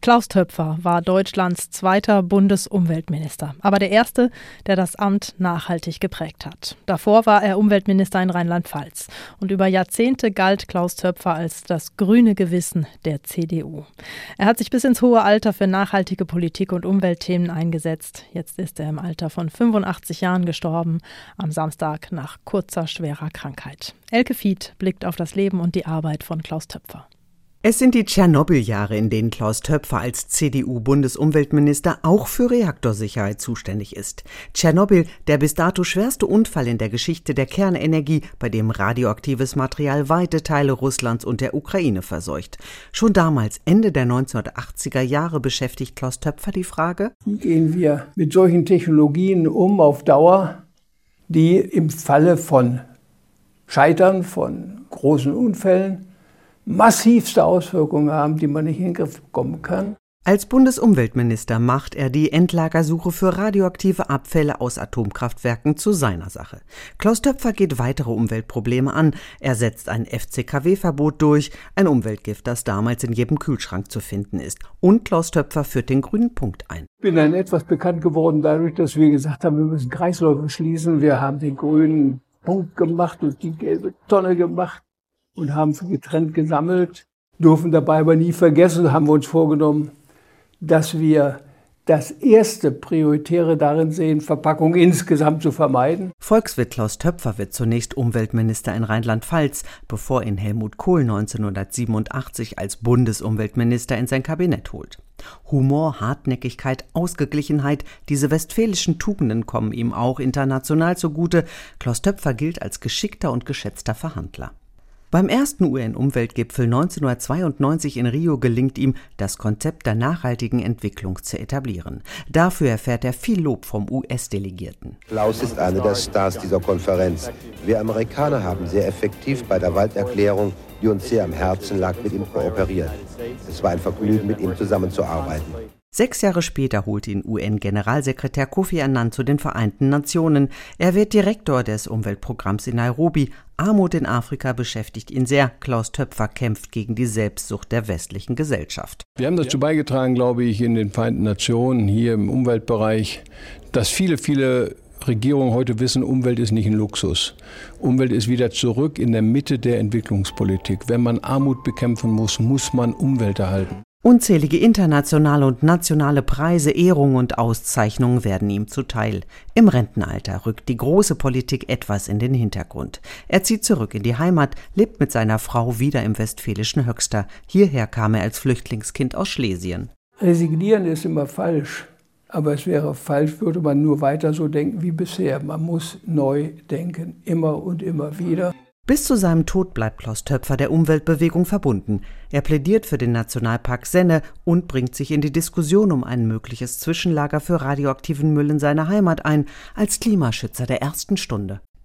Klaus Töpfer war Deutschlands zweiter Bundesumweltminister, aber der erste, der das Amt nachhaltig geprägt hat. Davor war er Umweltminister in Rheinland-Pfalz und über Jahrzehnte galt Klaus Töpfer als das grüne Gewissen der CDU. Er hat sich bis ins hohe Alter für nachhaltige Politik und Umweltthemen eingesetzt. Jetzt ist er im Alter von 85 Jahren gestorben, am Samstag nach kurzer, schwerer Krankheit. Elke Fied blickt auf das Leben und die Arbeit von Klaus Töpfer. Es sind die Tschernobyl-Jahre, in denen Klaus Töpfer als CDU-Bundesumweltminister auch für Reaktorsicherheit zuständig ist. Tschernobyl, der bis dato schwerste Unfall in der Geschichte der Kernenergie, bei dem radioaktives Material weite Teile Russlands und der Ukraine verseucht. Schon damals, Ende der 1980er Jahre, beschäftigt Klaus Töpfer die Frage: Wie gehen wir mit solchen Technologien um auf Dauer, die im Falle von Scheitern, von großen Unfällen massivste Auswirkungen haben, die man nicht in den Griff bekommen kann. Als Bundesumweltminister macht er die Endlagersuche für radioaktive Abfälle aus Atomkraftwerken zu seiner Sache. Klaus Töpfer geht weitere Umweltprobleme an. Er setzt ein FCKW-Verbot durch, ein Umweltgift, das damals in jedem Kühlschrank zu finden ist. Und Klaus Töpfer führt den grünen Punkt ein. Ich bin dann etwas bekannt geworden dadurch, dass wir gesagt haben, wir müssen Kreisläufe schließen. Wir haben den grünen Punkt gemacht und die gelbe Tonne gemacht und haben getrennt gesammelt, dürfen dabei aber nie vergessen, haben wir uns vorgenommen, dass wir das erste Prioritäre darin sehen, Verpackung insgesamt zu vermeiden. Volkswirt Klaus Töpfer wird zunächst Umweltminister in Rheinland-Pfalz, bevor ihn Helmut Kohl 1987 als Bundesumweltminister in sein Kabinett holt. Humor, Hartnäckigkeit, Ausgeglichenheit, diese westfälischen Tugenden kommen ihm auch international zugute. Klaus Töpfer gilt als geschickter und geschätzter Verhandler. Beim ersten UN-Umweltgipfel 1992 in Rio gelingt ihm, das Konzept der nachhaltigen Entwicklung zu etablieren. Dafür erfährt er viel Lob vom US-Delegierten. Klaus ist einer der Stars dieser Konferenz. Wir Amerikaner haben sehr effektiv bei der Walderklärung, die uns sehr am Herzen lag, mit ihm kooperiert. Es war ein Vergnügen, mit ihm zusammenzuarbeiten. 6 Jahre später holt ihn UN-Generalsekretär Kofi Annan zu den Vereinten Nationen. Er wird Direktor des Umweltprogramms in Nairobi. Armut in Afrika beschäftigt ihn sehr. Klaus Töpfer kämpft gegen die Selbstsucht der westlichen Gesellschaft. Wir haben dazu beigetragen, glaube ich, in den Vereinten Nationen, hier im Umweltbereich, dass viele Regierungen heute wissen, Umwelt ist nicht ein Luxus. Umwelt ist wieder zurück in der Mitte der Entwicklungspolitik. Wenn man Armut bekämpfen muss, muss man Umwelt erhalten. Unzählige internationale und nationale Preise, Ehrungen und Auszeichnungen werden ihm zuteil. Im Rentenalter rückt die große Politik etwas in den Hintergrund. Er zieht zurück in die Heimat, lebt mit seiner Frau wieder im westfälischen Höxter. Hierher kam er als Flüchtlingskind aus Schlesien. Resignieren ist immer falsch, aber es wäre falsch, würde man nur weiter so denken wie bisher. Man muss neu denken, immer und immer wieder. Bis zu seinem Tod bleibt Klaus Töpfer der Umweltbewegung verbunden. Er plädiert für den Nationalpark Senne und bringt sich in die Diskussion um ein mögliches Zwischenlager für radioaktiven Müll in seiner Heimat ein, als Klimaschützer der ersten Stunde.